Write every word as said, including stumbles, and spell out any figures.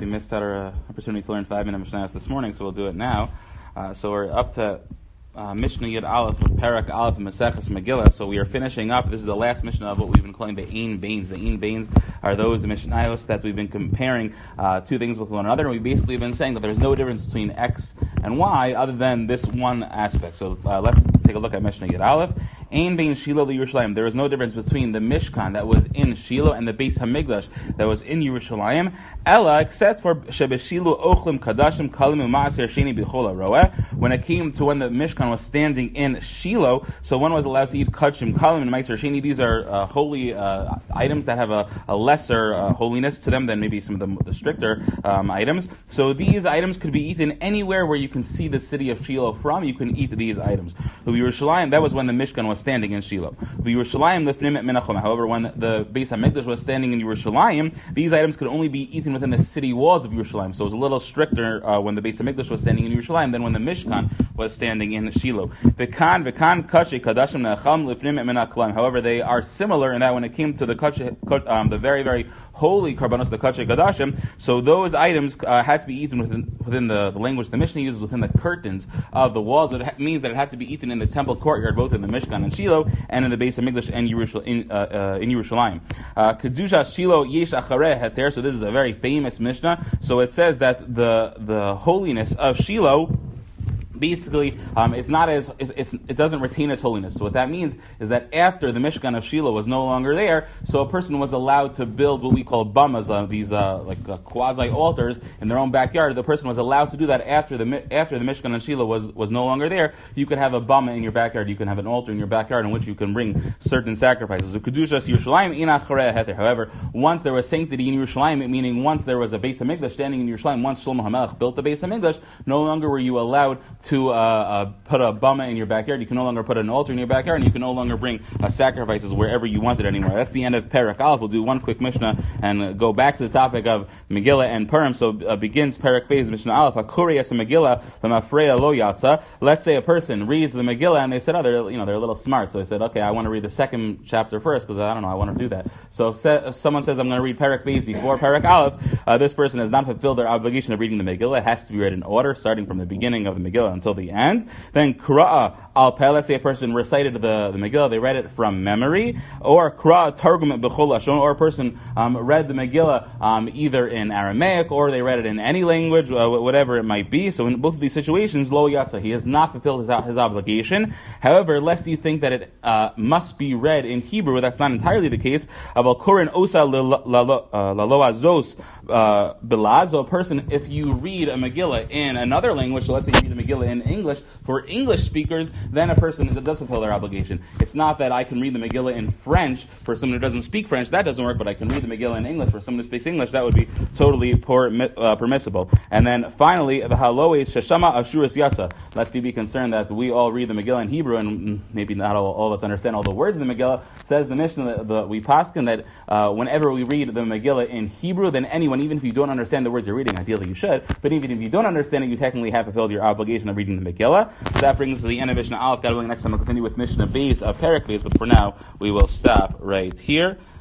we missed out our uh, opportunity to learn five minute Mishnayos this morning, so we'll do it now. Uh, so we're up to uh, Mishnah Yud Aleph of Parak Aleph and Maseches Megillah. So we are finishing up. This is the last Mishnah of what we've been calling the Ein Bains. The Ein Bains are those Mishnayos that we've been comparing uh, two things with one another. And we've basically been saying that there's no difference between X and Y other than this one aspect. So uh, let's, let's take a look at Mishnah Yud Aleph. Ein Bein Shiloh Yerushalayim. There is no difference between the Mishkan that was in Shiloh and the Beis Hamikdash that was in Yerushalayim. Ella, except for Shebeshiloh Ochlim Kadashim Kalim U'Maaser Sheni B'Chol HaRoeh. When it came to when the Mishkan was standing in Shiloh, so one was allowed to eat Kadshim Kalim and Maaser Sheni. These are uh, holy uh, items that have a, a lesser uh, holiness to them than maybe some of the, the stricter um, items. So these items could be eaten anywhere where you can see the city of Shiloh from. You can eat these items. Yerushalayim, that was when the Mishkan was standing in Shiloh. However, when the Beis Hamikdash was standing in Yerushalayim, these items could only be eaten within the city walls of Yerushalayim. So it was a little stricter uh, when the Beis Hamikdash was standing in Yerushalayim than when the Mishkan was standing in Shiloh. However, they are similar in that when it came to the kache, um, the very, very holy karbanos, the kache kadashim, so those items uh, had to be eaten within, within the, the language the Mishnah uses, within the curtains of the walls. It ha- means that it had to be eaten in the temple courtyard, both in the Mishkan and Shiloh, and in the Beis Hamikdash and Yerushal- in, uh, uh, in Yerushalayim. Kedusha Shiloh yesh achareh heter. So this is a very famous Mishnah. So it says that the the holiness of Shiloh, basically, um, it's not as it's, it's, it doesn't retain its holiness. So what that means is that after the Mishkan of Shiloh was no longer there, so a person was allowed to build what we call bamas, uh, these uh, like uh, quasi altars in their own backyard. The person was allowed to do that after the after the Mishkan of Shiloh was, was no longer there. You could have a bama in your backyard. You can have an altar in your backyard in which you can bring certain sacrifices. However, once there was sanctity in Yerushalayim, meaning once there was a Beis Hamikdash standing in Yerushalayim, once Shlomo HaMelech built the Beis Hamikdash, no longer were you allowed to to uh, uh, put a bama in your backyard. You can no longer put an altar in your backyard, and you can no longer bring uh, sacrifices wherever you want it anymore. That's the end of Parak Aleph. We'll do one quick Mishnah and uh, go back to the topic of Megillah and Purim. So uh, begins Parak Beis Mishnah Aleph. Hakuri es Megillah l'mafreya lo yatsa. Let's say a person reads the Megillah and they said, oh, they're you know they're a little smart. So they said, okay, I want to read the second chapter first because I don't know, I want to do that. So if, se- if someone says I'm going to read Parak Beis before Parak Aleph, uh, this person has not fulfilled their obligation of reading the Megillah. It has to be read in order, starting from the beginning of the Megillah until the end. Then Qura'a al Peh, let's say a person recited the, the Megillah, they read it from memory, or Qura'a Targum B'chol Lashon, or a person um, read the Megillah um, either in Aramaic, or they read it in any language, uh, whatever it might be. So in both of these situations, Lo Yatsa, he has not fulfilled his, his obligation. However, lest you think that it uh, must be read in Hebrew, that's not entirely the case. Aval Korin Osa Lalo Azos Bilazo, a person, if you read a Megillah in another language, so let's say you read a Megillah in English, for English speakers, then a person does fulfill their obligation. It's not that I can read the Megillah in French for someone who doesn't speak French, that doesn't work, but I can read the Megillah in English for someone who speaks English, that would be totally poor, uh, permissible. And then finally, the Haloes Sheshama Ashuras Yasa. Lest you be concerned that we all read the Megillah in Hebrew, and maybe not all, all of us understand all the words in the Megillah. Says the Mishnah that the, we paskin that uh, whenever we read the Megillah in Hebrew, then anyone, even if you don't understand the words you're reading, ideally you should, but even if you don't understand it, you technically have fulfilled your obligation of reading the Megillah. So that brings us to the end of Mishnah Aleph. God willing, next time we'll continue with Mishnah Beis of Parak Beis, but for now, we will stop right here.